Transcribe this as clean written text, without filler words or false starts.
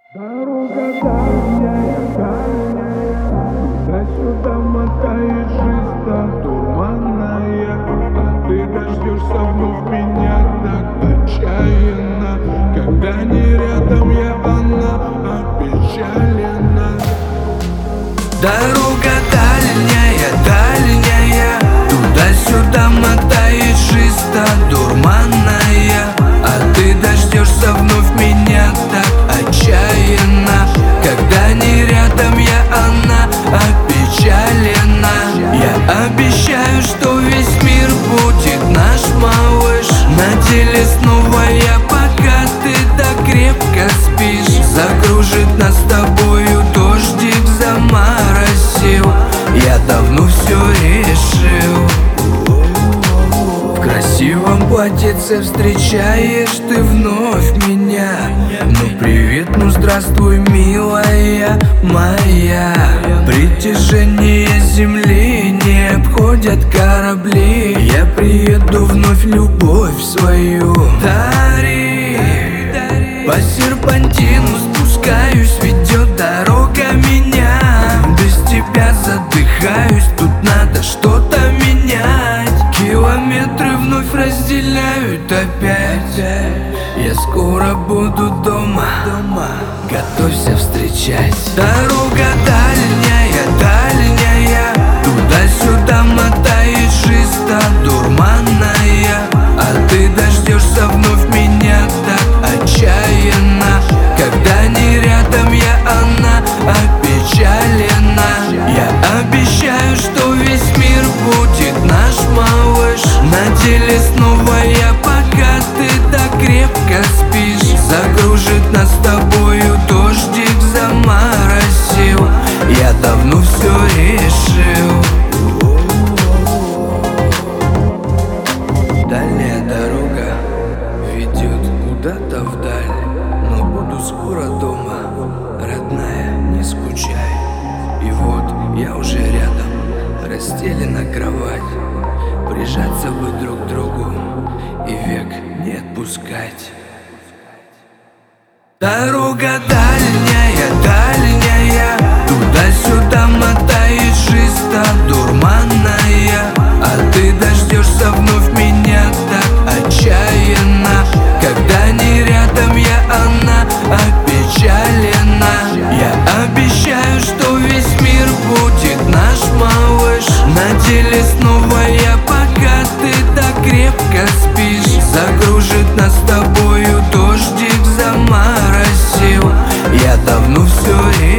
Дорога дальняя, туда-сюда мотает жизнь, так туманная. А ты дождешься вновь меня так отчаянно. Когда не рядом я, она опечалена. Дорога дальняя, дальняя, туда-сюда мотает жизнь, так дурманная. А ты дождешься вновь меня так отчаянно. Когда не рядом я, она опечалена. Я обещаю, что весь мир будет наш, малыш. На деле снова я, пока ты так крепко спишь. Закружит нас с тобою дождик, заморосил. Я давно все решил. В красивом платьице встречаешь ты вновь меня. Ну привет, ну здравствуй, милая моя. Притяжение земли не обходят корабли. Я приеду вновь любовь свою. Дари, по серпантину спускаюсь, ведет дорога меня. Без тебя задыхаюсь, тут надо что-то менять. Километры вновь разделяют опять. Я скоро буду дома, готовься встречать. Дорога дальняя, дальняя, туда-сюда мотает жизнь, так дурманная. А ты дождешься вновь меня так отчаянно. Когда не рядом я, она опечалена. Я обещаю, что весь мир будет наш, малыш. На деле снова я, пока ты так крепко спишь. Закружит нас с тобою дождик, заморосил. Я давно все решил. Дальняя дорога ведет куда-то вдаль, но буду скоро дома, родная, не скучай. И вот я уже рядом, расстелена кровать. Прижаться бы друг к другу и век не отпускать. Дорога дальняя, дальняя, туда-сюда мотает жизнь, так дурманная. А ты дождешься вновь меня так отчаянно. Когда не рядом я, она опечалена. Я обещаю, что весь мир будет наш, малыш. На деле снова я, пока ты так крепко спишь. Закружит нас с тобою дождик, заморосил. Я давно все решил.